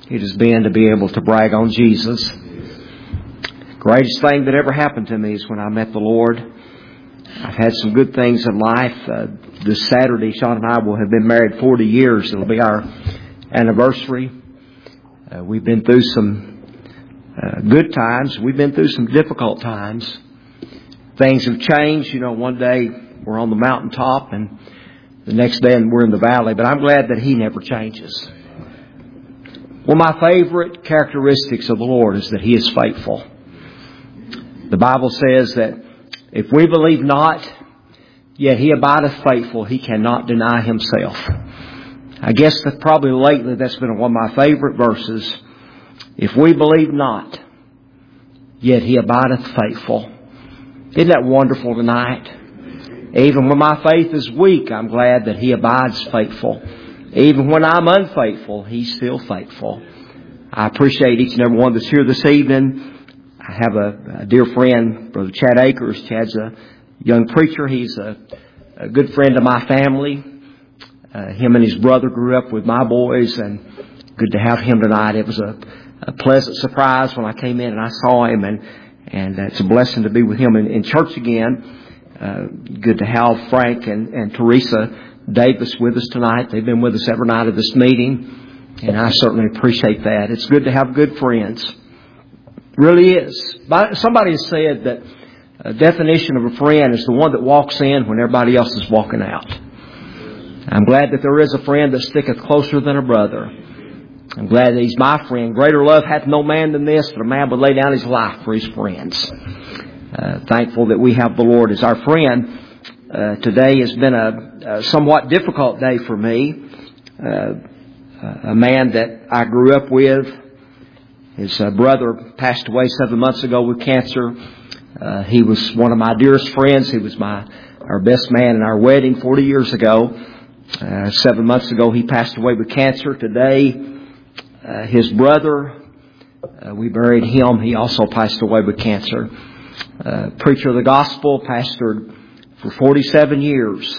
it has been to be able to brag on Jesus. The greatest thing that ever happened to me is when I met the Lord. I've had some good things in life. This Saturday, Sean and I will have been married 40 years. It'll be our anniversary. We've been through some good times. We've been through some difficult times. Things have changed. You know, one day we're on the mountaintop and the next day we're in the valley. But I'm glad that He never changes. One of my favorite characteristics of the Lord is that He is faithful. The Bible says that if we believe not, yet He abideth faithful, He cannot deny Himself. I guess that probably lately that's been one of my favorite verses. If we believe not, yet He abideth faithful. Isn't that wonderful tonight? Even when my faith is weak, I'm glad that He abides faithful. Even when I'm unfaithful, He's still faithful. I appreciate each and every one that's here this evening. I have a dear friend, Brother Chad Akers. Chad's a young preacher. He's a good friend of my family. Him and his brother grew up with my boys, and good to have him tonight. It was a pleasant surprise when I came in and I saw him, and it's a blessing to be with him in church again. Good to have Frank and Teresa Davis with us tonight. They've been with us every night of this meeting, and I certainly appreciate that. It's good to have good friends. It really is. Somebody has said that a definition of a friend is the one that walks in when everybody else is walking out. I'm glad that there is a friend that sticketh closer than a brother. I'm glad that He's my friend. Greater love hath no man than this, that a man would lay down his life for his friends. Thankful that we have the Lord as our friend. Today has been a somewhat difficult day for me. A man that I grew up with, his brother passed away 7 months ago with cancer. He was one of my dearest friends. He was our best man in our wedding 40 years ago. 7 months ago, he passed away with cancer. Today, his brother, we buried him. He also passed away with cancer. Preacher of the gospel, pastored for 47 years.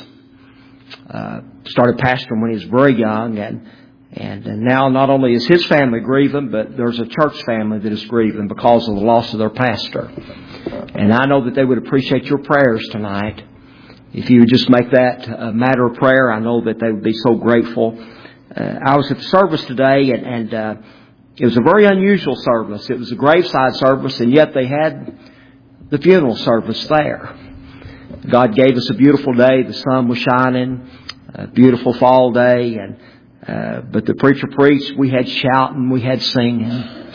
Started pastoring when he was very young, and now not only is his family grieving, but there's a church family that is grieving because of the loss of their pastor. And I know that they would appreciate your prayers tonight. If you would just make that a matter of prayer, I know that they would be so grateful. I was at the service today, and it was a very unusual service. It was a graveside service, and yet they had the funeral service there. God gave us a beautiful day. The sun was shining, a beautiful fall day, but the preacher preached. We had shouting, we had singing,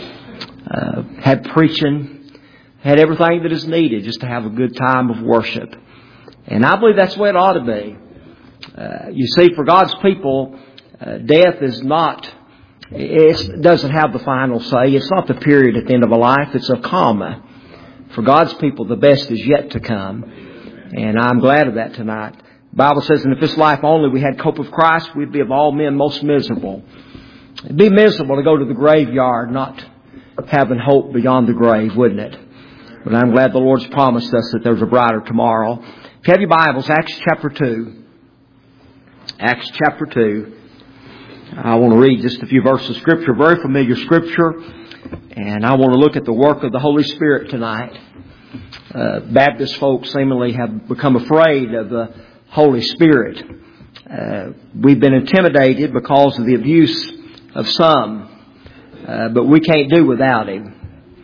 had preaching, had everything that is needed just to have a good time of worship. And I believe that's the way it ought to be. You see, for God's people, death is not, it doesn't have the final say. It's not the period at the end of a life. It's a comma. For God's people, the best is yet to come. And I'm glad of that tonight. The Bible says, and if this life only we had cope with Christ, we'd be of all men most miserable. It'd be miserable to go to the graveyard not having hope beyond the grave, wouldn't it? But I'm glad the Lord's promised us that there's a brighter tomorrow. If you have your Bibles, Acts chapter 2. Acts chapter 2. I want to read just a few verses of Scripture, very familiar Scripture. And I want to look at the work of the Holy Spirit tonight. Baptist folks seemingly have become afraid of the Holy Spirit. We've been intimidated because of the abuse of some. But we can't do without Him.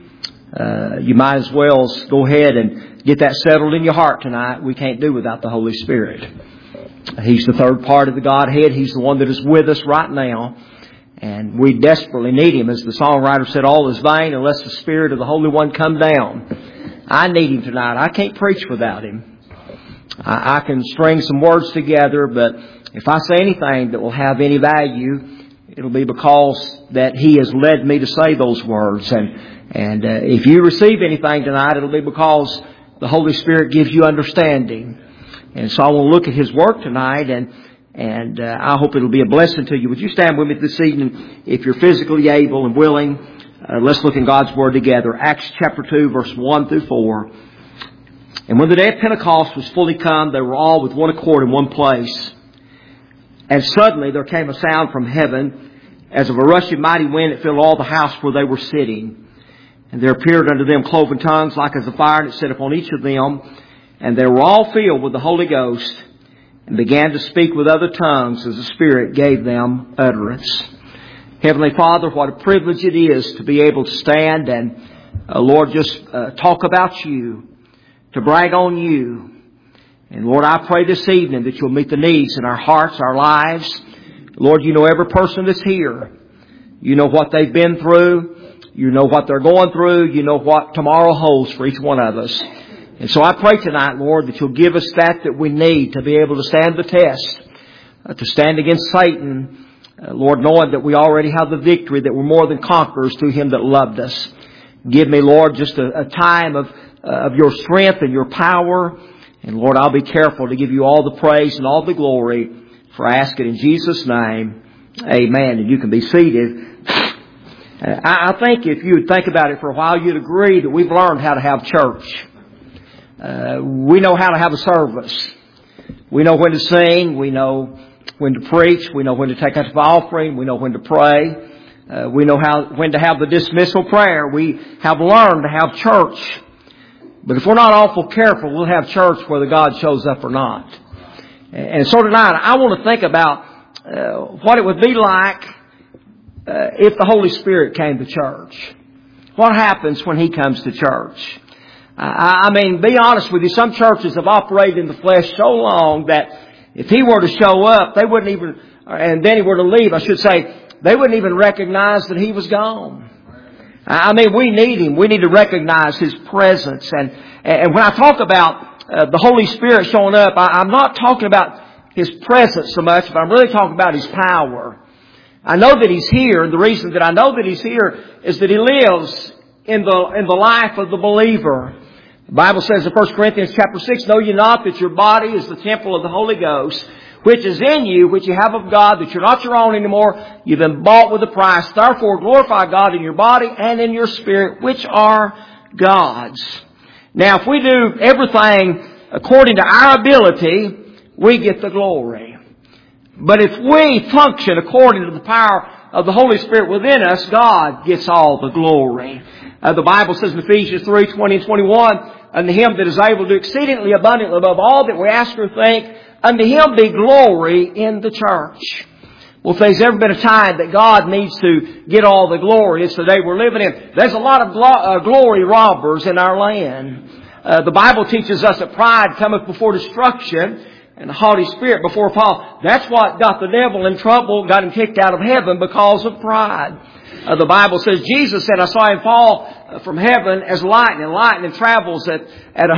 You might as well go ahead and get that settled in your heart tonight. We can't do without the Holy Spirit. He's the third part of the Godhead. He's the one that is with us right now. And we desperately need Him. As the songwriter said, all is vain unless the Spirit of the Holy One come down. I need Him tonight. I can't preach without Him. I can string some words together, but if I say anything that will have any value, it'll be because that He has led me to say those words. And if you receive anything tonight, it'll be because the Holy Spirit gives you understanding. And so I want to look at His work tonight, and I hope it'll be a blessing to you. Would you stand with me this evening if you're physically able and willing? Let's look in God's Word together. Acts chapter 2, verse 1 through 4. And when the day of Pentecost was fully come, they were all with one accord in one place. And suddenly there came a sound from heaven as of a rushing mighty wind, it filled all the house where they were sitting. And there appeared unto them cloven tongues like as a fire, and it set upon each of them. And they were all filled with the Holy Ghost, and began to speak with other tongues as the Spirit gave them utterance. Heavenly Father, what a privilege it is to be able to stand and, Lord, just talk about You, to brag on You. And Lord, I pray this evening that You'll meet the needs in our hearts, our lives. Lord, You know every person that's here. You know what they've been through. You know what they're going through. You know what tomorrow holds for each one of us. And so I pray tonight, Lord, that You'll give us that we need to be able to stand the test, to stand against Satan, Lord, knowing that we already have the victory, that we're more than conquerors through Him that loved us. Give me, Lord, just a time of Your strength and Your power. And Lord, I'll be careful to give You all the praise and all the glory, for I ask it in Jesus' name. Amen. And you can be seated. I think if you would think about it for a while, you'd agree that we've learned how to have church. We know how to have a service. We know when to sing. We know when to preach. We know when to take up the offering. We know when to pray. We know when to have the dismissal prayer. We have learned to have church. But if we're not awful careful, we'll have church whether God shows up or not. And so tonight, I want to think about what it would be like if the Holy Spirit came to church. What happens when He comes to church? I mean, be honest with you, some churches have operated in the flesh so long that if He were to show up, they wouldn't even, and then He were to leave, I should say, they wouldn't even recognize that He was gone. I mean, we need Him. We need to recognize His presence. And when I talk about the Holy Spirit showing up, I'm not talking about His presence so much, but I'm really talking about His power. I know that He's here, and the reason that I know that He's here is that He lives in the life of the believer. The Bible says in 1 Corinthians chapter 6, know ye not that your body is the temple of the Holy Ghost, which is in you, which you have of God, that you're not your own anymore. You've been bought with a price. Therefore glorify God in your body and in your spirit, which are God's. Now, if we do everything according to our ability, we get the glory. But if we function according to the power of the Holy Spirit within us, God gets all the glory. The Bible says in Ephesians 3:20 and 21, unto Him that is able to do exceedingly abundantly above all that we ask or think, unto Him be glory in the church. Well, if there's ever been a time that God needs to get all the glory, it's the day we're living in. There's a lot of glory robbers in our land. The Bible teaches us that pride cometh before destruction, and a haughty spirit before a fall. That's what got the devil in trouble, got him kicked out of heaven because of pride. The Bible says, Jesus said, I saw Him fall from heaven as lightning. Lightning travels at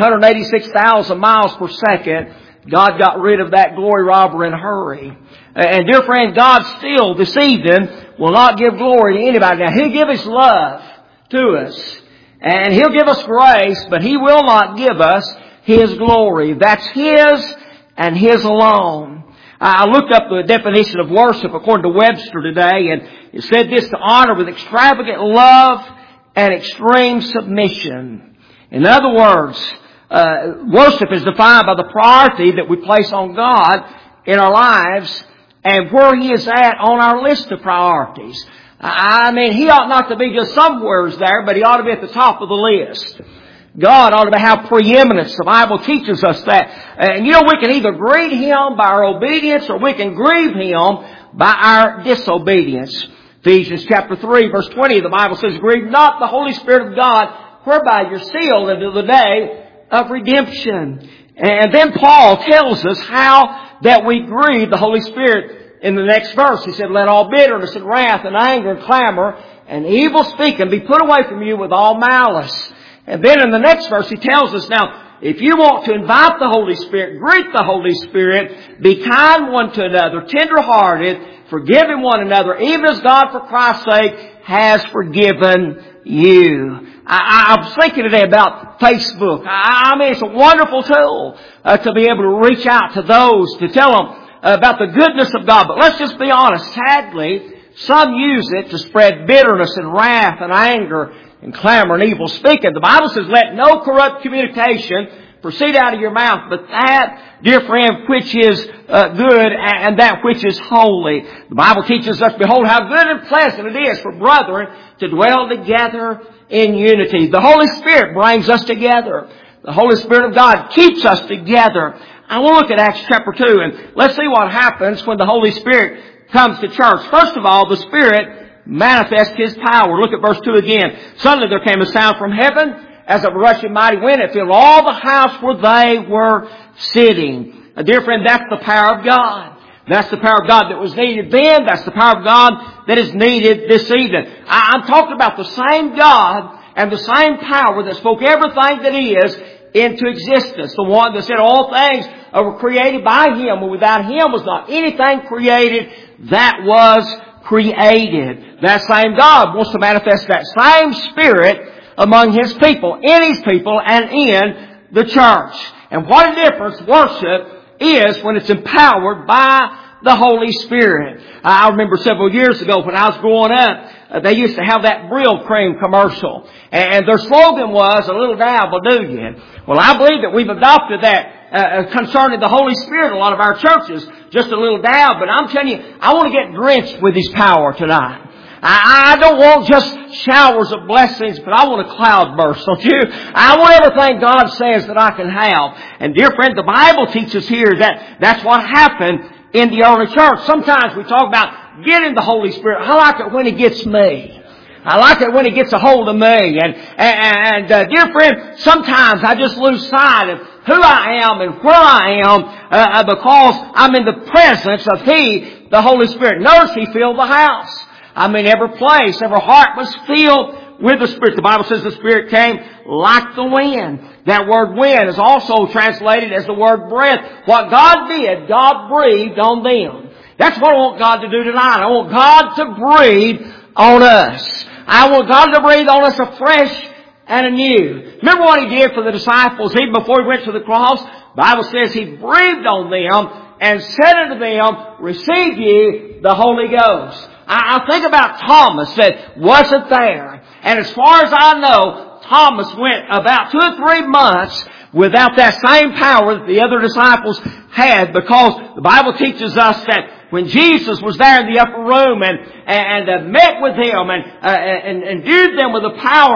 186,000 miles per second. God got rid of that glory robber in a hurry. And dear friend, God still this evening will not give glory to anybody. Now, He'll give His love to us. And He'll give us grace, but He will not give us His glory. That's His and His alone. I looked up the definition of worship according to Webster today, and it said this: to honor with extravagant love and extreme submission. In other words, worship is defined by the priority that we place on God in our lives and where He is at on our list of priorities. I mean, He ought not to be just somewheres there, but He ought to be at the top of the list. God ought to have preeminence. The Bible teaches us that. And you know, we can either greet Him by our obedience or we can grieve Him by our disobedience. Ephesians chapter 3 verse 20, the Bible says, grieve not the Holy Spirit of God, whereby you're sealed unto the day of redemption. And then Paul tells us how that we grieve the Holy Spirit in the next verse. He said, let all bitterness and wrath and anger and clamor and evil speaking be put away from you with all malice. And then in the next verse he tells us, now, if you want to invite the Holy Spirit, greet the Holy Spirit, be kind one to another, tender-hearted, forgiving one another, even as God for Christ's sake has forgiven you. I was thinking today about Facebook. I mean, it's a wonderful tool to be able to reach out to those, to tell them about the goodness of God. But let's just be honest. Sadly, some use it to spread bitterness and wrath and anger and clamor and evil speaking. The Bible says, let no corrupt communication proceed out of your mouth, but that, dear friend, which is good and that which is holy. The Bible teaches us, behold, how good and pleasant it is for brethren to dwell together in unity. The Holy Spirit brings us together. The Holy Spirit of God keeps us together. I want to look at Acts chapter 2, and let's see what happens when the Holy Spirit comes to church. First of all, the Spirit manifests His power. Look at verse 2 again. Suddenly there came a sound from heaven as of a rushing mighty wind. It filled all the house where they were sitting. Dear friend, that's the power of God. That's the power of God that was needed then. That's the power of God that is needed this evening. I'm talking about the same God and the same power that spoke everything that is into existence. The one that said all things were created by Him, and without Him was not anything created that was created. That same God wants to manifest that same Spirit among His people, in His people, and in the church. And what a difference worship is when it's empowered by the Holy Spirit. I remember several years ago when I was growing up, they used to have that Brill Cream commercial. And their slogan was, a little dab will do you. Well, I believe that we've adopted that concerning the Holy Spirit in a lot of our churches. Just a little dab. But I'm telling you, I want to get drenched with His power tonight. I don't want just showers of blessings, but I want a cloud burst, don't you? I want everything God says that I can have. And dear friend, the Bible teaches here that that's what happened in the early church. Sometimes we talk about getting the Holy Spirit. I like it when He gets me. I like it when He gets a hold of me. And dear friend, sometimes I just lose sight of who I am and where I am because I'm in the presence of He, the Holy Spirit. Notice He filled the house. I mean, every place, every heart was filled with the Spirit. The Bible says the Spirit came like the wind. That word wind is also translated as the word breath. What God did, God breathed on them. That's what I want God to do tonight. I want God to breathe on us. I want God to breathe on us afresh and anew. Remember what He did for the disciples even before He went to the cross? The Bible says He breathed on them and said unto them, receive ye the Holy Ghost. I think about Thomas that wasn't there. And as far as I know, Thomas went about 2 or 3 months without that same power that the other disciples had, because the Bible teaches us that when Jesus was there in the upper room and met with them and endued them with the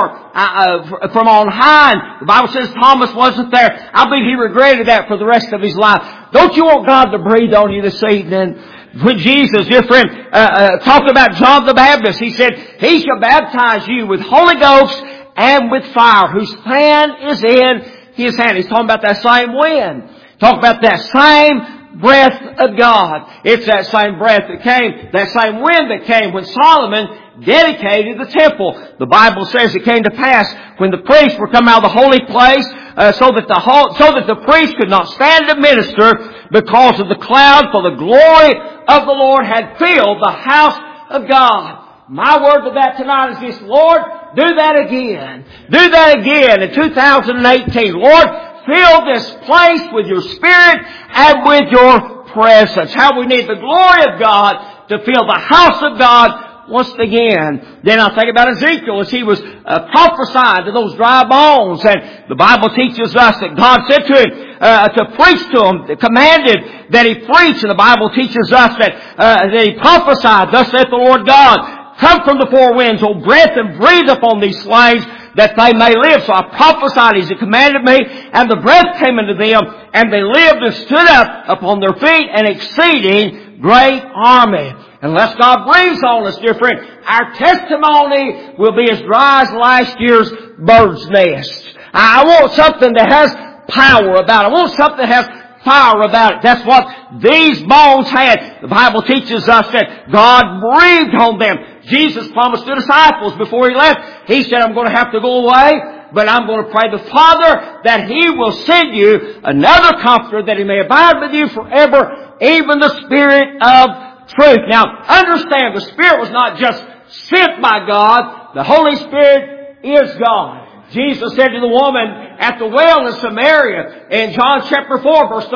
power from on high, the Bible says Thomas wasn't there. I believe he regretted that for the rest of his life. Don't you want God to breathe on you this evening? When Jesus, dear friend, talked about John the Baptist, He said, He shall baptize you with Holy Ghost and with fire, whose fan is in His hand. He's talking about that same wind. Talking about that same breath of God. It's that same breath that came, that same wind that came when Solomon dedicated the temple. The Bible says it came to pass when the priests were come out of the holy place, so that the priest could not stand to minister because of the cloud, for the glory of the Lord had filled the house of God. My word to that tonight is this: Lord, do that again. Do that again in 2018. Lord, fill this place with your Spirit and with your presence. How we need the glory of God to fill the house of God once again. Then I think about Ezekiel as he was prophesying to those dry bones. And the Bible teaches us that God said to him to preach to him, commanded that he preach. And the Bible teaches us that he prophesied, thus saith the Lord God, come from the four winds, O breath, and breathe upon these slaves, that they may live. So I prophesied as He commanded me, and the breath came into them, and they lived and stood up upon their feet, an exceeding great army. Unless God breathes on us, dear friend, our testimony will be as dry as last year's bird's nest. I want something that has power about it. I want something that has fire about it. That's what these bones had. The Bible teaches us that God breathed on them. Jesus promised the disciples before He left, He said, I'm going to have to go away, but I'm going to pray the Father that He will send you another Comforter, that He may abide with you forever, even the Spirit of truth. Now, understand, the Spirit was not just sent by God. The Holy Spirit is God. Jesus said to the woman at the well in Samaria in John chapter 4 verse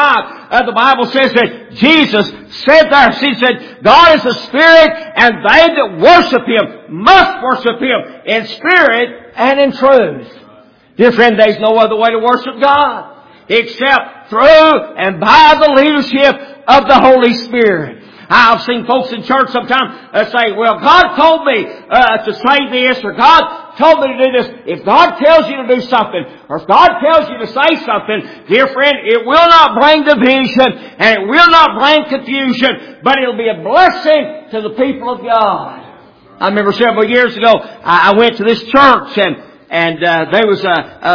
35, the Bible says that Jesus said there, He said, God is a Spirit, and they that worship Him must worship Him in spirit and in truth. Dear friend, there's no other way to worship God except through and by the leadership of the Holy Spirit. I've seen folks in church sometimes say, well, God told me to say this, or God told me to do this. If God tells you to do something, or if God tells you to say something, dear friend, it will not bring division, and it will not bring confusion, but it'll be a blessing to the people of God. I remember several years ago, I went to this church, and there was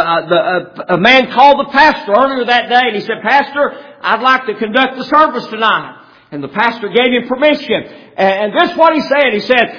a man called the pastor earlier that day, and he said, Pastor, I'd like to conduct the service tonight. And the pastor gave him permission. And this is what he said. He said,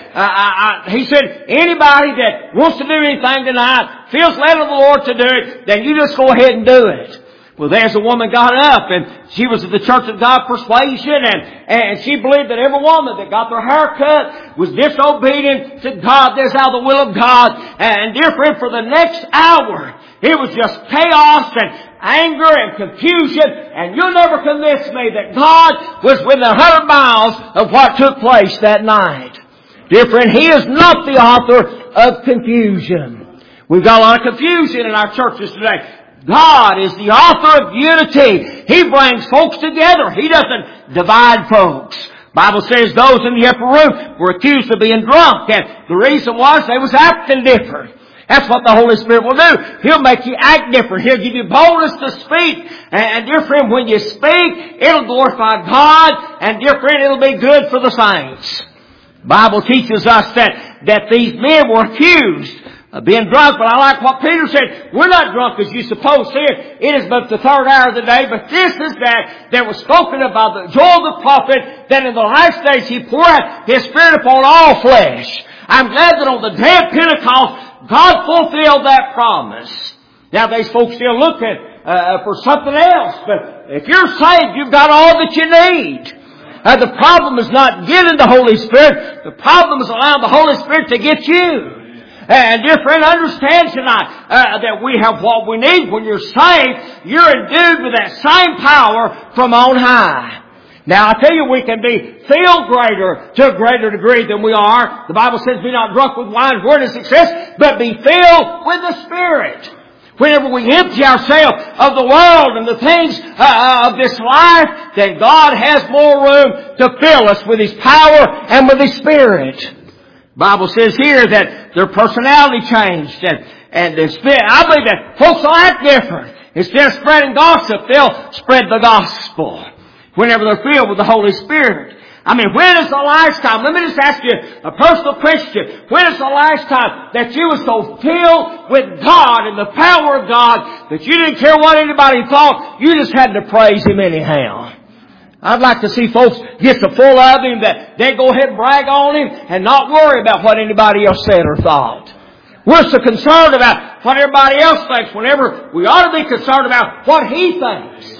anybody that wants to do anything tonight, feels led of the Lord to do it, then you just go ahead and do it. Well, there's a woman got up, and she was at the Church of God Persuasion, and she believed that every woman that got their hair cut was disobedient to God. That's out of the will of God. And dear friend, for the next hour, it was just chaos and anger and confusion, and you'll never convince me that God was within 100 miles of what took place that night. Dear friend, He is not the author of confusion. We've got a lot of confusion in our churches today. God is the author of unity. He brings folks together. He doesn't divide folks. The Bible says those in the upper room were accused of being drunk, and the reason was they was acting different. That's what the Holy Spirit will do. He'll make you act different. He'll give you boldness to speak. And dear friend, when you speak, it'll glorify God. And dear friend, it'll be good for the saints. The Bible teaches us that these men were accused of being drunk. But I like what Peter said. We're not drunk as you suppose. It is but the third hour of the day. But this is that was spoken about the Joel the prophet, that in the last days He poured out His Spirit upon all flesh. I'm glad that on the day of Pentecost, God fulfilled that promise. Now, these folks still looking for something else. But if you're saved, you've got all that you need. The problem is not getting the Holy Spirit. The problem is allowing the Holy Spirit to get you. And dear friend, understand tonight that we have what we need. When you're saved, you're endued with that same power from on high. Now, I tell you, we can be filled greater to a greater degree than we are. The Bible says, be not drunk with wine, word of success, but be filled with the Spirit. Whenever we empty ourselves of the world and the things of this life, then God has more room to fill us with His power and with His Spirit. The Bible says here that their personality changed, and the Spirit, I believe that folks will act different. Instead of spreading gossip, they'll spread the gospel. Whenever they're filled with the Holy Spirit. I mean, when is the last time, let me just ask you a personal question, when is the last time that you were so filled with God and the power of God that you didn't care what anybody thought, you just had to praise Him anyhow? I'd like to see folks get so full of Him that they go ahead and brag on Him and not worry about what anybody else said or thought. We're so concerned about what everybody else thinks whenever we ought to be concerned about what He thinks.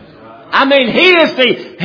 I mean, He is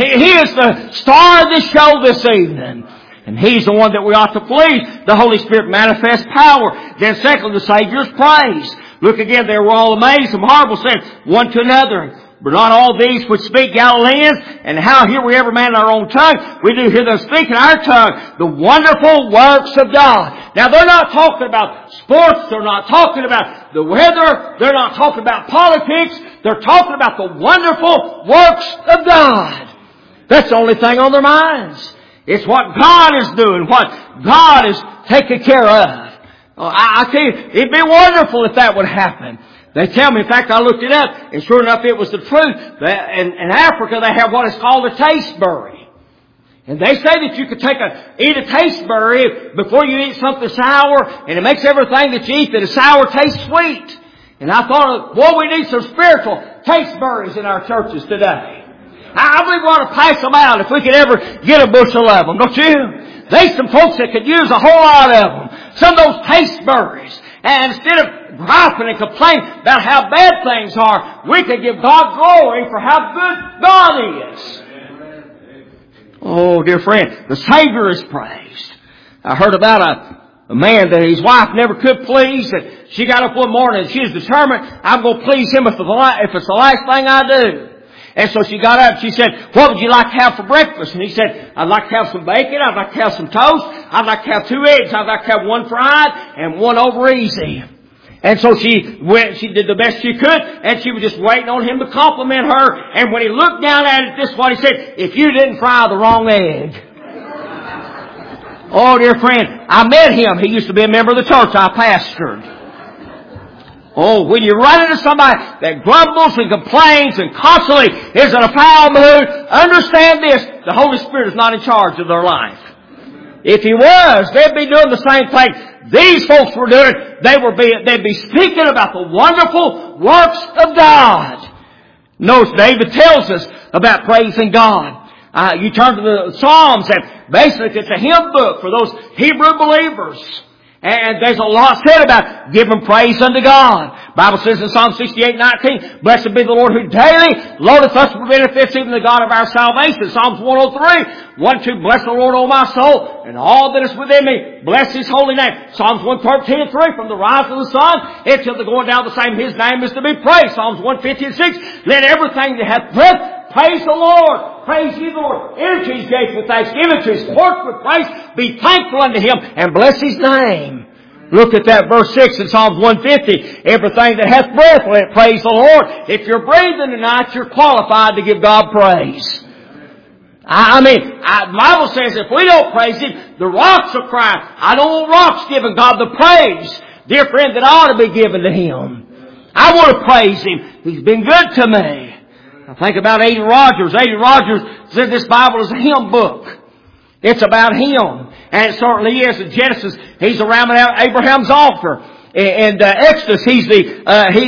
the star of the show this evening. And He's the one that we ought to please. The Holy Spirit manifests power. Then secondly, the Savior's praise. Look again, they were all amazed and marveled, saying one to another, but not all these which speak Galileans, and how hear we every man in our own tongue? We do hear them speak in our tongue the wonderful works of God. Now, they're not talking about sports. They're not talking about the weather. They're not talking about politics. They're talking about the wonderful works of God. That's the only thing on their minds. It's what God is doing, what God is taking care of. I tell you, it'd be wonderful if that would happen. They tell me, in fact, I looked it up, and sure enough, it was the truth. In Africa, they have what is called a tasteberry. And they say that you could eat a tasteberry before you eat something sour, and it makes everything that you eat that is sour taste sweet. And I thought, well, we need some spiritual tasteberries in our churches today. I believe we ought to pass them out if we could ever get a bushel of them, don't you? There's some folks that could use a whole lot of them. Some of those tasteberries. And instead of griping and complaining about how bad things are, we could give God glory for how good God is. Oh, dear friend, the Savior is praised. I heard about a man that his wife never could please, and she got up one morning and she was determined, I'm going to please him if it's the last thing I do. And so she got up, she said, what would you like to have for breakfast? And he said, I'd like to have some bacon, I'd like to have some toast, I'd like to have 2 eggs, I'd like to have one fried and one over easy. And so she did the best she could, and she was just waiting on him to compliment her. And when he looked down at it, this is what he said: "If you didn't fry the wrong egg." Oh, dear friend, I met him. He used to be a member of the church I pastored. Oh, when you run into somebody that grumbles and complains and constantly is in a foul mood, understand this: the Holy Spirit is not in charge of their life. If He was, they'd be doing the same thing these folks were doing. They'd be speaking about the wonderful works of God. Notice David tells us about praising God. You turn to the Psalms, and basically it's a hymn book for those Hebrew believers. And there's a lot said about giving praise unto God. The Bible says in Psalm 68:19, "Blessed be the Lord who daily loadeth us with benefits, even the God of our salvation." Psalms 103:1-2, "Bless the Lord, O my soul, and all that is within me. Bless His holy name." Psalms 113:3, "From the rise of the sun until the going down of the same, His name is to be praised." Psalms 150:6, "Let everything that hath breath praise the Lord. Praise ye the Lord. Enter His gates with thanksgiving, to His courts with praise. Be thankful unto Him, and bless His name." Look at that verse 6 in Psalms 150. "Everything that hath breath, let it praise the Lord." If you're breathing tonight, you're qualified to give God praise. The Bible says if we don't praise Him, the rocks will cry. I don't want rocks giving God the praise, dear friend, that ought to be given to Him. I want to praise Him. He's been good to me. I think about Adrian Rogers. Adrian Rogers said this Bible is a hymn book. It's about Him. And it certainly is. In Genesis, He's around Abraham's altar. In Exodus, He's the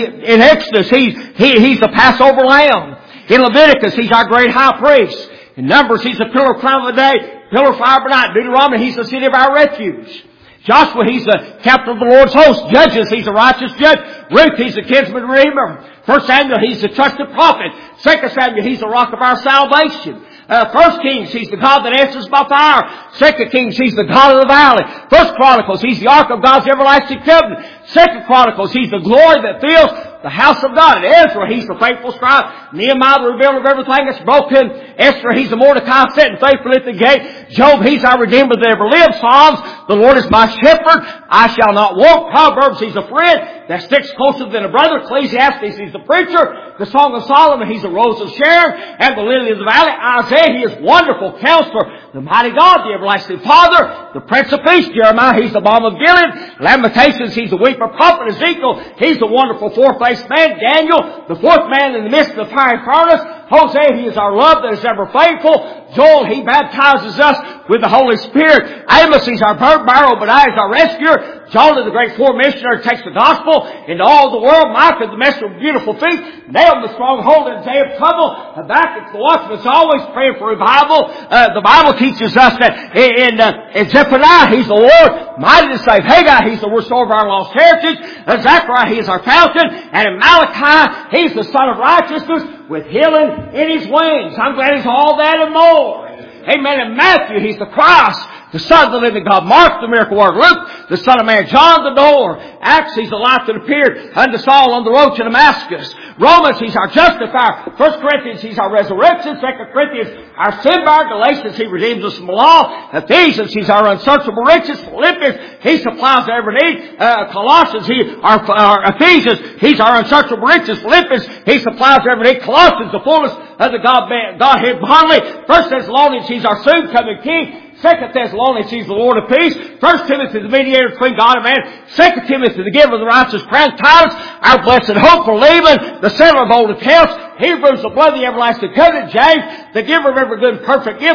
Passover lamb. In Leviticus, He's our great high priest. In Numbers, He's the pillar of cloud of the day, pillar of fire by night. Deuteronomy, He's the city of our refuge. Joshua, He's the captain of the Lord's host. Judges, He's a righteous judge. Ruth, He's the kinsman redeemer. 1 Samuel, He's the trusted prophet. 2 Samuel, He's the rock of our salvation. 1 Kings, He's the God that answers by fire. 2 Kings, He's the God of the valley. 1 Chronicles, He's the ark of God's everlasting covenant. 2 Chronicles, He's the glory that fills the house of God. In Ezra, He's the faithful scribe. Nehemiah, the revealer of everything that's broken. Esther, He's the Mordecai sitting faithfully at the gate. Job, He's our Redeemer that ever lived. Psalms, the Lord is my shepherd, I shall not want. Proverbs, He's a friend that sticks closer than a brother. Ecclesiastes, He's the preacher. The Song of Solomon, He's the rose of Sharon and the lily of the valley. Isaiah, He is wonderful counselor, the mighty God, the everlasting Father, the Prince of Peace. Jeremiah, He's the balm of Gilead. Lamentations, He's the weeper prophet. Ezekiel, He's the wonderful four-faced man. Daniel, the fourth man in the midst of the fiery furnace. Hosea, He is our love that is ever faithful. Joel, He baptizes us with the Holy Spirit. Amos, He's our burden bearer. Obadiah is our rescuer. Jonah, the great foreign missionary, takes the gospel into all the world. Micah, the messenger of beautiful feet, nailed the stronghold in the day of trouble. Habakkuk, the watchman, is always praying for revival. The Bible teaches us that in Zephaniah, He's the Lord, mighty to save. Haggai, He's the restorer of our lost heritage. Zechariah, He is our fountain. And in Malachi, He's the Son of righteousness with healing in His wings. I'm glad He's all that and more. Amen. In Matthew, He's the Christ, the Son of the living God. Mark, the miracle worker. Luke, the Son of Man. John, the door. Acts, He's the light that appeared unto Saul on the road to Damascus. Romans, He's our justifier. 1 Corinthians, He's our resurrection. 2 Corinthians, our sin bearer. Galatians, He redeems us from the law. Ephesians, He's our unsearchable riches. Philippians, He supplies every need. Colossians, Ephesians, He's our unsearchable riches. Philippians, He supplies every need. Colossians, the fullness of the Godhead bodily. 1 Thessalonians, He's our soon coming King. 2 Thessalonians, He's the Lord of peace. 1 Timothy, the mediator between God and man. 2 Timothy, the giver of the righteous crown. Titus, our blessed hope for leaving, the settler of old accounts. Hebrews, the blood of the everlasting covenant. James, the giver of every good and perfect gift.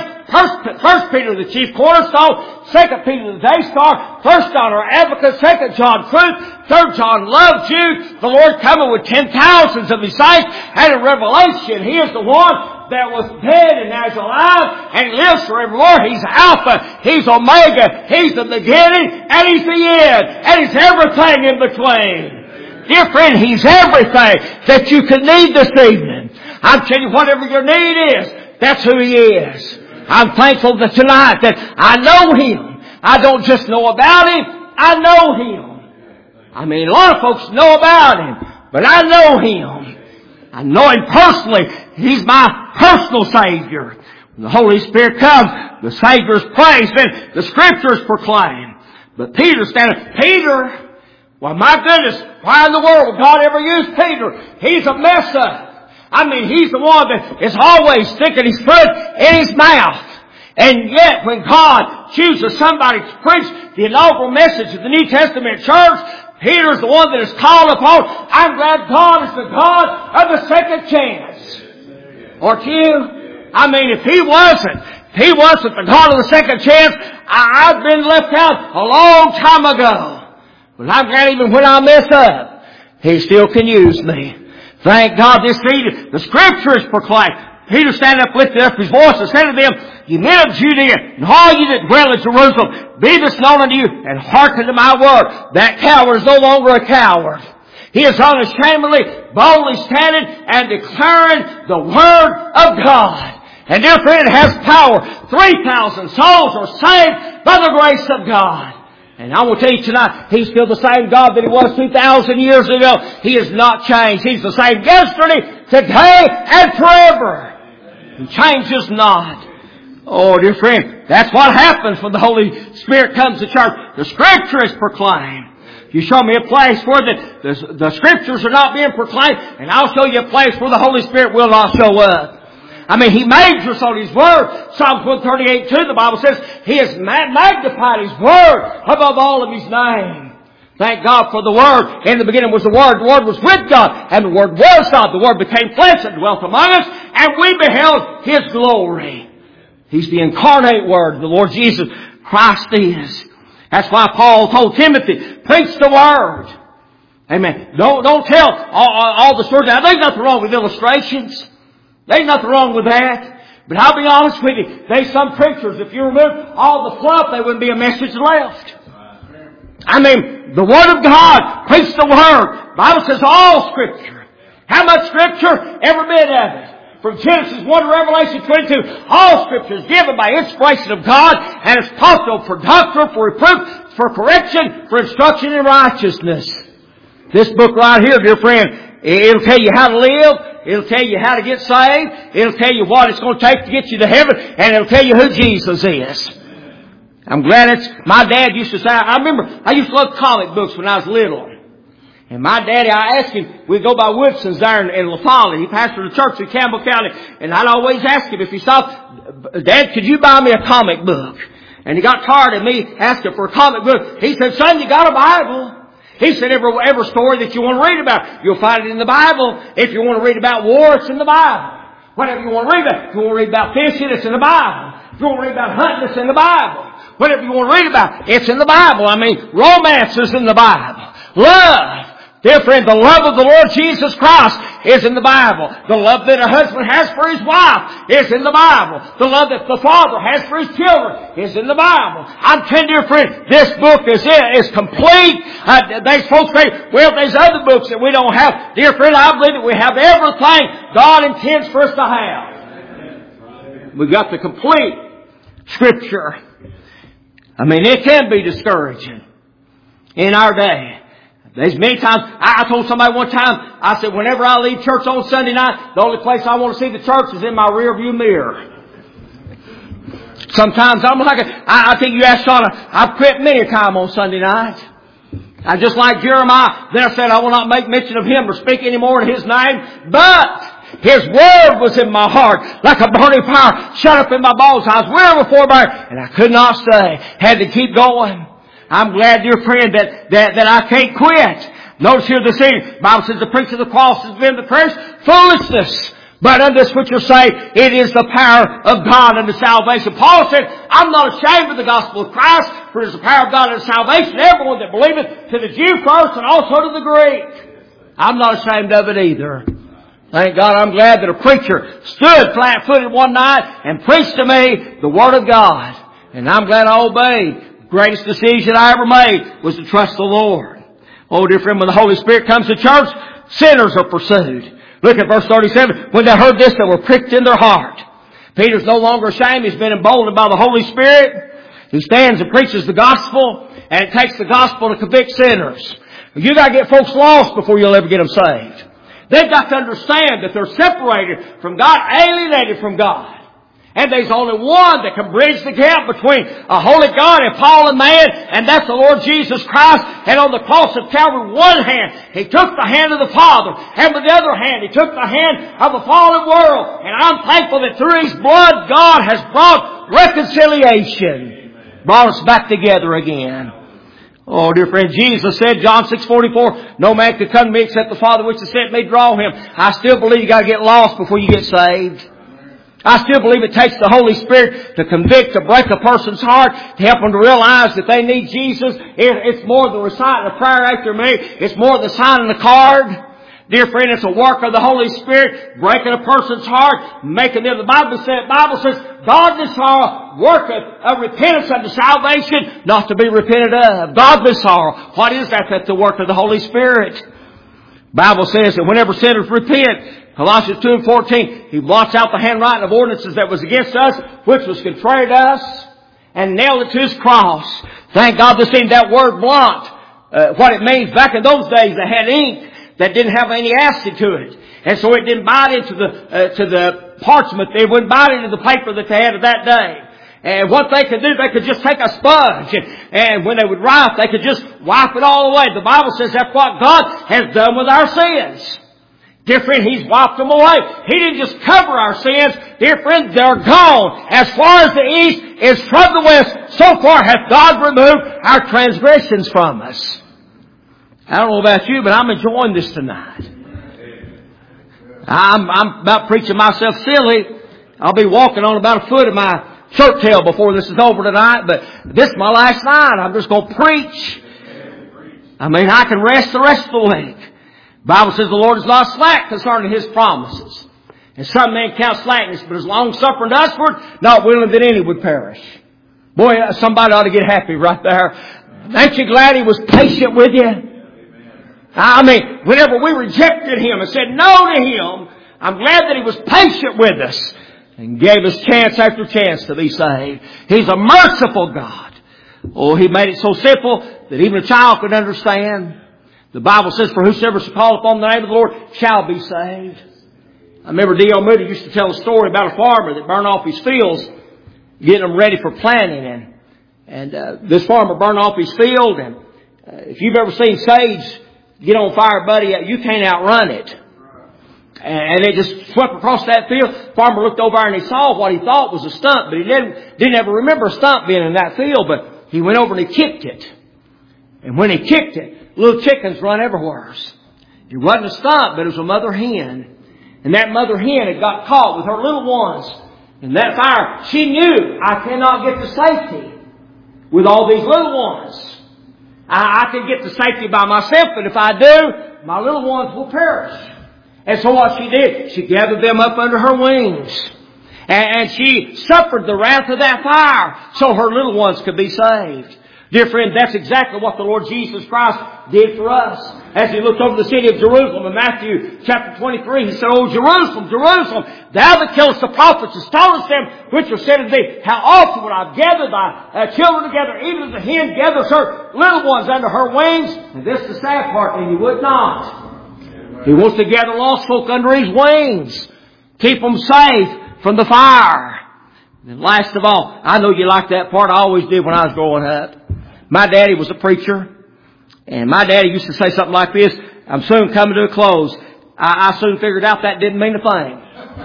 1 Peter, the chief cornerstone. 2 Peter, the day star. 1 John, our advocate. 2 John, truth. 3 John, love. Jude, the Lord coming with 10,000s of His saints. And in Revelation, He is the one that was dead and now is alive and lives forevermore. He's Alpha, He's Omega, He's the beginning and He's the end, and He's everything in between. Dear friend, He's everything that you could need this evening. I'm telling you, whatever your need is, that's who He is. I'm thankful that tonight that I know Him. I don't just know about Him, I know Him. A lot of folks know about Him, but I know Him. I know Him personally. He's my personal Savior. When the Holy Spirit comes, the Savior is praised, and the Scriptures proclaim. But Peter's standing. Peter, well, my goodness, Why in the world would God ever use Peter? He's a mess up. I mean, he's the one that is always sticking his foot in his mouth. And yet, when God chooses somebody to preach the inaugural message of the New Testament church, Peter's the one that is called upon. I'm glad God is the God of the second chance. Aren't you? I mean, if He wasn't the God of the second chance, I've been left out a long time ago. But I'm glad even when I mess up, He still can use me. Thank God this evening, the Scripture is proclaimed. Peter standing up, lifted up his voice and said to them, "Ye men of Judea, and all ye that dwell in Jerusalem, be this known unto you, and hearken to my word." That coward is no longer a coward. He is unashamedly, boldly standing and declaring the Word of God. And dear friend, it has power. 3,000 souls are saved by the grace of God. And I will tell you tonight, He's still the same God that He was 2,000 years ago. He has not changed. He's the same yesterday, today, and forever. He changes not. Oh, dear friend, that's what happens when the Holy Spirit comes to church. The Scripture is proclaimed. You show me a place where the Scriptures are not being proclaimed, and I'll show you a place where the Holy Spirit will not show up. I mean, He majors on His Word. Psalms 138:2, the Bible says, He has magnified His Word above all of His name. Thank God for the Word. In the beginning was the Word. The Word was with God, and the Word was God. The Word became flesh and dwelt among us, and we beheld His glory. He's the incarnate Word, the Lord Jesus Christ is. That's why Paul told Timothy, preach the Word. Amen. Don't tell all the stories. Now, there's nothing wrong with illustrations. There's nothing wrong with that. But I'll be honest with you, there's some preachers, if you remove all the fluff, there wouldn't be a message left. I mean, the Word of God, preach the Word. The Bible says all Scripture. How much Scripture? Every bit of it. From Genesis 1 to Revelation 22, all Scripture is given by inspiration of God, and it's profitable for doctrine, for reproof, for correction, for instruction in righteousness. This book right here, dear friend, it'll tell you how to live. It'll tell you how to get saved. It'll tell you what it's going to take to get you to heaven. And it'll tell you who Jesus is. I'm glad my dad used to say, I remember, I used to love comic books when I was little. And my daddy, I asked him, we'd go by Woodson's there in La Follette. He pastored a church in Campbell County. And I'd always ask him if he saw, Dad, could you buy me a comic book? And he got tired of me asking for a comic book. He said, son, you got a Bible. He said, every story that you want to read about, you'll find it in the Bible. If you want to read about war, it's in the Bible. Whatever you want to read about. If you want to read about fishing, it's in the Bible. If you want to read about hunting, it's in the Bible. Whatever you want to read about, it's in the Bible. I mean, romance is in the Bible. Love. Dear friend, the love of the Lord Jesus Christ is in the Bible. The love that a husband has for his wife is in the Bible. The love that the father has for his children is in the Bible. I'm telling you, dear friend, this book is complete. There's folks say, well, there's other books that we don't have. Dear friend, I believe that we have everything God intends for us to have. We've got the complete Scripture. I mean, it can be discouraging in our day. There's many times, I told somebody one time, I said, whenever I leave church on Sunday night, the only place I want to see the church is in my rear view mirror. Sometimes I'm like, I think you asked Sean, I've quit many a time on Sunday night. I just like Jeremiah, then I said, I will not make mention of him or speak any more in his name, but His Word was in my heart like a burning fire shut up in my bones. I was weary before burn, and I could not stay. Had to keep going. I'm glad, dear friend, that I can't quit. Notice here this evening, the Bible says the preaching of the cross has been the first foolishness. But unto this which you say, it is the power of God unto salvation. Paul said, I'm not ashamed of the gospel of Christ, for it is the power of God unto salvation. Everyone that believeth, to the Jew first and also to the Greek. I'm not ashamed of it either. Thank God, I'm glad that a preacher stood flat-footed one night and preached to me the Word of God. And I'm glad I obeyed. The greatest decision I ever made was to trust the Lord. Oh, dear friend, when the Holy Spirit comes to church, sinners are pursued. Look at verse 37. When they heard this, they were pricked in their heart. Peter's no longer ashamed. He's been emboldened by the Holy Spirit. He stands and preaches the gospel, and it takes the gospel to convict sinners. You got to get folks lost before you'll ever get them saved. They've got to understand that they're separated from God, alienated from God. And there's only one that can bridge the gap between a holy God and fallen man, and that's the Lord Jesus Christ. And on the cross of Calvary, one hand, He took the hand of the Father, and with the other hand, He took the hand of the fallen world. And I'm thankful that through His blood, God has brought reconciliation, brought us back together again. Oh, dear friend, Jesus said, John 6:44, no man can come to me except the Father which has sent me draw him. I still believe you got to get lost before you get saved. I still believe it takes the Holy Spirit to convict, to break a person's heart, to help them to realize that they need Jesus. It's more than reciting a prayer after me. It's more than signing a card. Dear friend, it's a work of the Holy Spirit, breaking a person's heart, making them. The Bible says, godly sorrow worketh a repentance unto salvation, not to be repented of. Godly sorrow. What is that? That's the work of the Holy Spirit. Bible says that whenever sinners repent, Colossians 2:14, He blots out the handwriting of ordinances that was against us, which was contrary to us, and nailed it to His cross. Thank God this ain't that word blot. What it means, back in those days they had ink that didn't have any acid to it. And so it didn't bite into the parchment. It wouldn't bite into the paper that they had of that day. And what they could do, they could just take a sponge, and when they would write, they could just wipe it all away. The Bible says that's what God has done with our sins. Dear friend, He's wiped them away. He didn't just cover our sins. Dear friend, they're gone. As far as the east is from the west, so far hath God removed our transgressions from us. I don't know about you, but I'm enjoying this tonight. I'm about preaching myself silly. I'll be walking on about a foot of my shirt tail before this is over tonight, but this is my last night. I'm just going to preach. I mean, I can rest the rest of the week. The Bible says the Lord is not slack concerning His promises. And some men count slackness, but is long-suffering to usward, not willing that any would perish. Boy, somebody ought to get happy right there. Ain't you glad He was patient with you? I mean, whenever we rejected Him and said no to Him, I'm glad that He was patient with us and gave us chance after chance to be saved. He's a merciful God. Oh, He made it so simple that even a child could understand. The Bible says, for whosoever shall call upon the name of the Lord shall be saved. I remember D.L. Moody used to tell a story about a farmer that burned off his fields, getting them ready for planting. And this farmer burned off his field, and if you've ever seen sage get on fire, buddy, you can't outrun it. And it just swept across that field. The farmer looked over and he saw what he thought was a stump, but he didn't ever remember a stump being in that field, but he went over and he kicked it. And when he kicked it, little chickens run everywhere. It wasn't a stump, but it was a mother hen. And that mother hen had got caught with her little ones in that fire. She knew, I cannot get to safety with all these little ones. I can get to safety by myself, but if I do, my little ones will perish. And so what she did, she gathered them up under her wings. And she suffered the wrath of that fire so her little ones could be saved. Dear friend, that's exactly what the Lord Jesus Christ did for us. As He looked over the city of Jerusalem in Matthew chapter 23, He said, "O Jerusalem, Jerusalem, thou that killest the prophets, and stonest them which are sent unto thee, how often would I gather thy children together, even as a hen gathers her little ones under her wings." And this is the sad part, and you would not. He wants to gather lost folk under His wings. Keep them safe from the fire. And last of all, I know you like that part. I always did when I was growing up. My daddy was a preacher. And my daddy used to say something like this, "I'm soon coming to a close." I soon figured out that didn't mean a thing.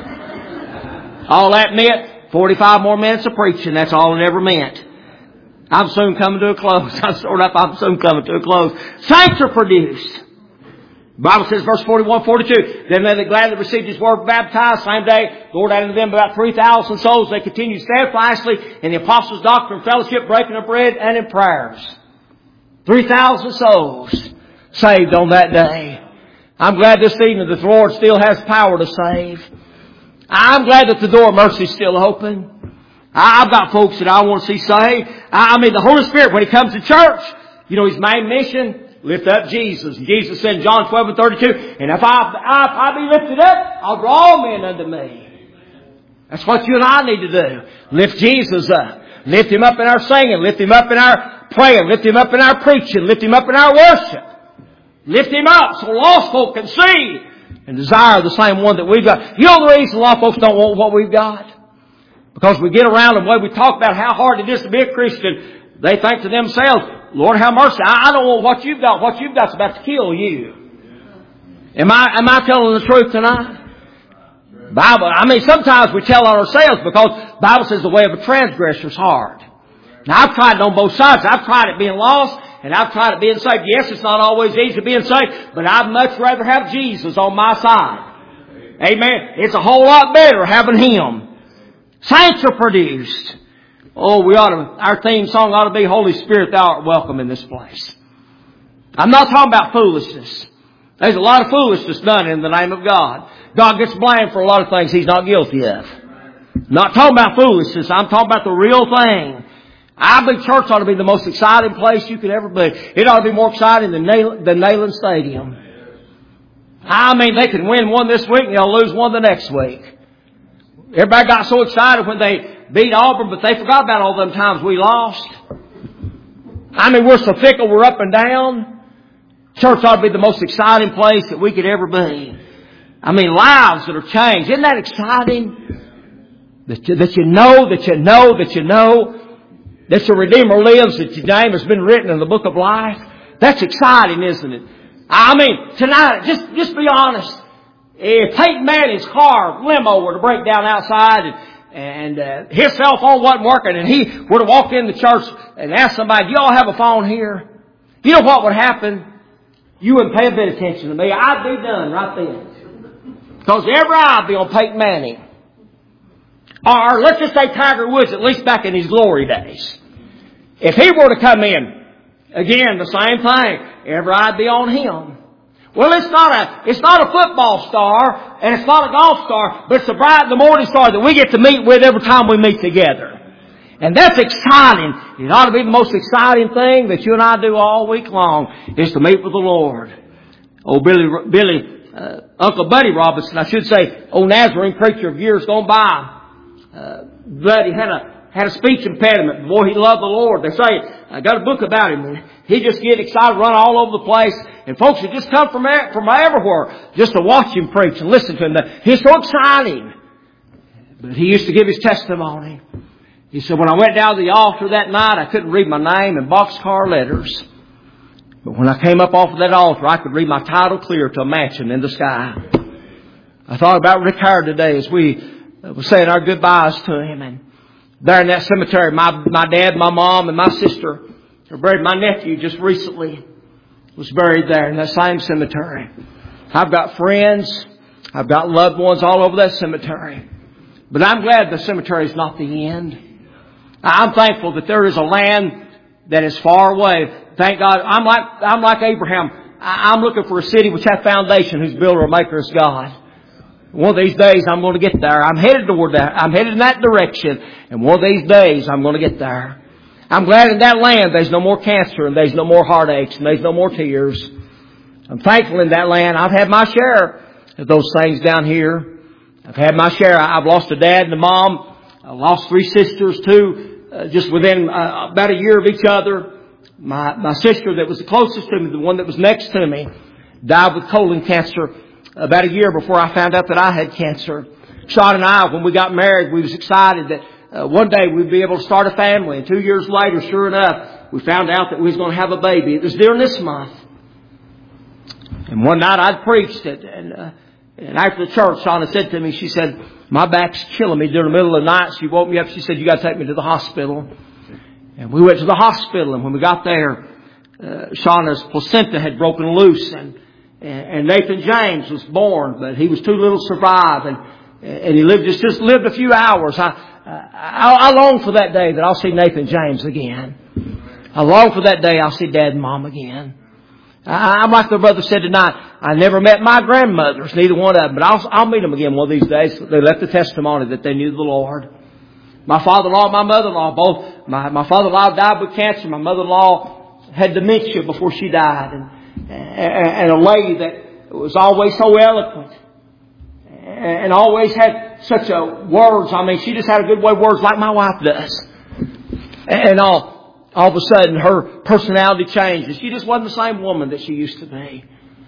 All that meant, 45 more minutes of preaching. That's all it ever meant. I'm soon coming to a close. I'm soon coming to a close. Saints are produced. The Bible says, verse 41, 42, "Then they that gladly received His word were baptized. Same day, the Lord added to them about 3,000 souls. They continued steadfastly in the apostles' doctrine, fellowship, breaking of bread, and in prayers." 3,000 souls saved on that day. I'm glad this evening that the Lord still has power to save. I'm glad that the door of mercy is still open. I've got folks that I want to see saved. I mean, the Holy Spirit, when He comes to church, you know, His main mission, lift up Jesus. And Jesus said in John 12 and 32, "And if I be lifted up, I'll draw all men unto me." That's what you and I need to do. Lift Jesus up. Lift Him up in our singing. Lift Him up in our praying. Lift Him up in our preaching. Lift Him up in our worship. Lift Him up so lost folk can see and desire the same one that we've got. You know the reason a lot of folks don't want what we've got? Because we get around the way we talk about how hard it is to be a Christian, they think to themselves, Lord have mercy, I don't want what you've got. What you've got's about to kill you. Am I telling the truth tonight? Sometimes we tell on ourselves because the Bible says the way of a transgressor is hard. Now I've tried it on both sides. I've tried it being lost and I've tried it being saved. Yes, it's not always easy being saved, but I'd much rather have Jesus on my side. Amen. It's a whole lot better having Him. Saints are produced. Oh, our theme song ought to be, Holy Spirit, Thou art welcome in this place. I'm not talking about foolishness. There's a lot of foolishness done in the name of God. God gets blamed for a lot of things He's not guilty of. I'm not talking about foolishness. I'm talking about the real thing. I believe church ought to be the most exciting place you could ever be. It ought to be more exciting than Neyland Stadium. They can win one this week and they'll lose one the next week. Everybody got so excited when they beat Auburn, but they forgot about all them times we lost. We're so fickle, we're up and down. Church ought to be the most exciting place that we could ever be. Lives that are changed. Isn't that exciting? That you know that your Redeemer lives, that your name has been written in the book of life. That's exciting, isn't it? Tonight, just be honest. If Peyton Manning's limo were to break down outside and his cell phone wasn't working and he were to walk in the church and ask somebody, do y'all have a phone here? You know what would happen? You wouldn't pay a bit of attention to me. I'd be done right then. Because every eye would be on Peyton Manning. Or let's just say Tiger Woods, at least back in his glory days. If he were to come in, again, the same thing. Every eye would be on him. Well, it's not a football star, and it's not a golf star, but it's the bright and the morning star that we get to meet with every time we meet together. And that's exciting. It ought to be the most exciting thing that you and I do all week long, is to meet with the Lord. Uncle Buddy Robinson, I should say, old Nazarene preacher of years gone by, Buddy had a speech impediment. Boy, he loved the Lord. They say, I got a book about him. And he just get excited, run all over the place. And folks would just come from everywhere just to watch him preach and listen to him. He's so exciting. But he used to give his testimony. He said, when I went down to the altar that night, I couldn't read my name in boxcar letters. But when I came up off of that altar, I could read my title clear to a mansion in the sky. I thought about Rick Howard today as we were saying our goodbyes to him. And there in that cemetery, my dad, my mom, and my sister were buried. My nephew just recently was buried there in that same cemetery. I've got friends. I've got loved ones all over that cemetery. But I'm glad the cemetery is not the end. I'm thankful that there is a land that is far away. Thank God. I'm like Abraham. I'm looking for a city which hath foundation, whose builder or maker is God. One of these days I'm going to get there. I'm headed toward that. I'm headed in that direction. And one of these days I'm going to get there. I'm glad in that land there's no more cancer and there's no more heartaches and there's no more tears. I'm thankful in that land. I've had my share of those things down here. I've had my share. I've lost a dad and a mom. I lost 3 sisters too, just within about a year of each other. My sister that was the closest to me, the one that was next to me, died with colon cancer about a year before I found out that I had cancer. Sean and I, when we got married, we was excited that one day we'd be able to start a family. And 2 years later, sure enough, we found out that we was going to have a baby. It was during this month. And one night I'd preached it, and after the church, Shauna said to me, she said, my back's killing me. During the middle of the night, she woke me up. She said, you got to take me to the hospital. And we went to the hospital, and when we got there, Shauna's placenta had broken loose, and Nathan James was born, but he was too little to survive, and he just lived a few hours. I long for that day that I'll see Nathan James again. I long for that day I'll see Dad and Mom again. I'm like the brother said tonight, I never met my grandmothers, neither one of them, but I'll meet them again one of these days. They left the testimony that they knew the Lord. My father-in-law and my mother-in-law, both, my father-in-law died with cancer. My mother-in-law had dementia before she died. And a lady that was always so eloquent and always had such words. She just had a good way of words like my wife does. And all of a sudden her personality changed and she just wasn't the same woman that she used to be.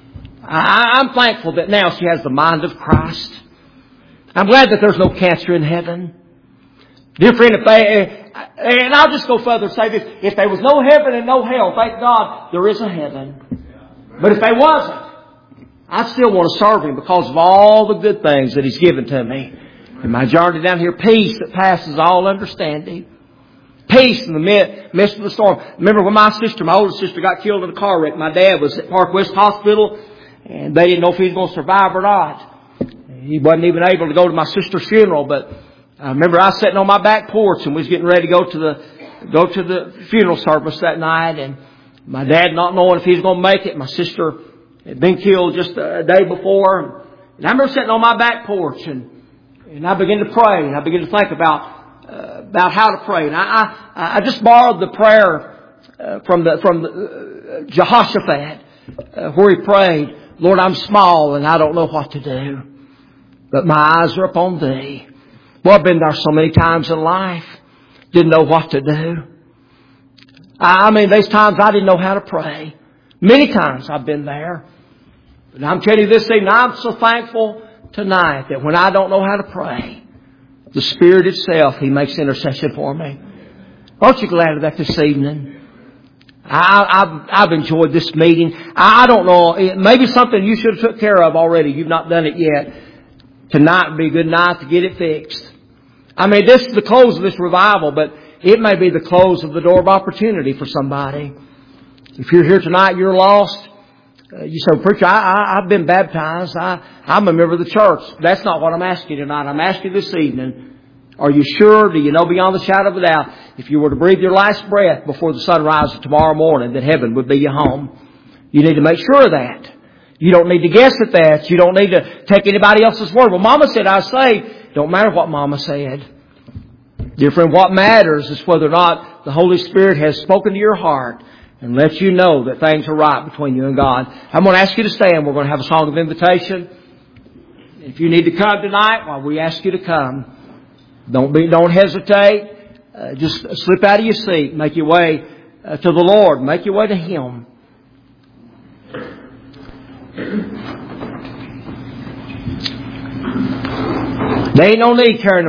I'm thankful that now she has the mind of Christ. I'm glad that there's no cancer in heaven. Dear friend, and I'll just go further and say this, if there was no heaven and no hell, thank God there is a heaven. But if there wasn't, I still want to serve Him because of all the good things that He's given to me. In my journey down here, peace that passes all understanding. Peace in the midst of the storm. Remember when my oldest sister got killed in a car wreck, my dad was at Park West Hospital and they didn't know if he was going to survive or not. He wasn't even able to go to my sister's funeral, but I remember I was sitting on my back porch and we was getting ready to go to the funeral service that night, and my dad not knowing if he was going to make it. My sister had been killed just a day before. And I remember sitting on my back porch and I began to pray and I began to think about how to pray. And I just borrowed the prayer from Jehoshaphat where he prayed, Lord, I'm small and I don't know what to do, but my eyes are upon Thee. Well, I've been there so many times in life. Didn't know what to do. I mean, there's times I didn't know how to pray. Many times I've been there. But I'm telling you this evening, I'm so thankful tonight that when I don't know how to pray, the Spirit itself, He makes intercession for me. Aren't you glad of that this evening? I've enjoyed this meeting. I don't know, it may be something you should have took care of already. You've not done it yet. Tonight would be a good night to get it fixed. I mean, this is the close of this revival, but it may be the close of the door of opportunity for somebody. If you're here tonight, you're lost. You say, preacher, I've been baptized. I'm a member of the church. That's not what I'm asking you tonight. I'm asking you this evening, are you sure? Do you know beyond the shadow of a doubt, if you were to breathe your last breath before the sun rises tomorrow morning, that heaven would be your home? You need to make sure of that. You don't need to guess at that. You don't need to take anybody else's word. Well, Mama said I was saved. Don't matter what Mama said. Dear friend, what matters is whether or not the Holy Spirit has spoken to your heart and let you know that things are right between you and God. I'm going to ask you to stand. We're going to have a song of invitation. If you need to come tonight, well, we ask you to come. Don't hesitate. Just slip out of your seat. Make your way to the Lord. Make your way to Him. There ain't no need carrying a